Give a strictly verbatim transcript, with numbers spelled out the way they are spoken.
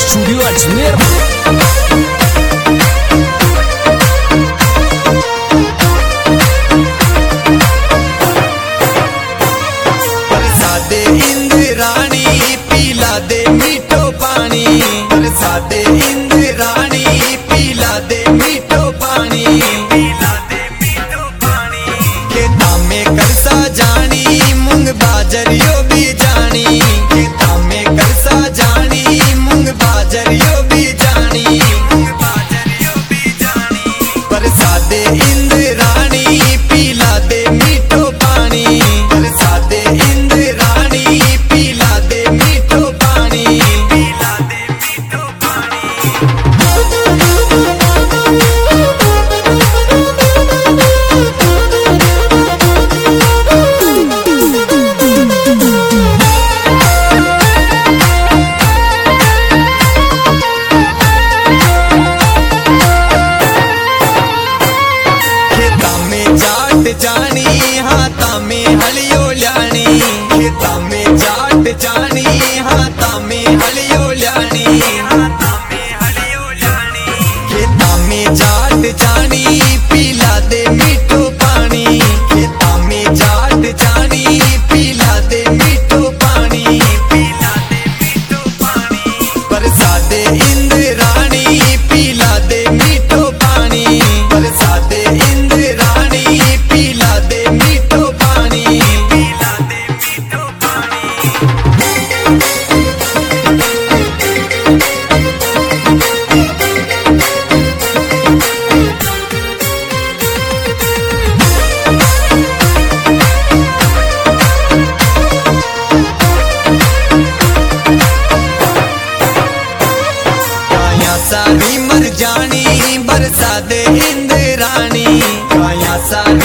Studio Ajmer. सादे इंद्राणी पीला दे मीठो पानी, सादे इंद्राणी पीला दे मीठो पानी, पीला दे मीठो पानी। खेता में करसा जानी मूंग बाजरियो भी जानी, खेता में करसा जानी मूंग बाजरियो भी जानी, मूंग बाजरियो भी जानी। पर सादे इंद्राणी पीला दे मीठो पानी, पर सादे इंद्राणी पीला दे मीठो पानी, पीला दे मीठो पानी। खेता में जाट जानी हाथा में हलियो ल्याणी, खेता में जाट जानी हाथा में हलियो ल्याणी, हाथा में हलियो ल्याणी। खेता में जाट जानी पीला दे मीठो पानी, खेता में जाट जानी पीला दे मीठो पानी, पीला दे मीठो पानी। पर सादे इंद्राणी पीला दे मीठो पानी, पर सादे इंद्राणी पीला दे मीठो पानी, पीला दे मीठो पानी। काया सारी मर जानी बरसा दे इंद्राणी, काया सारी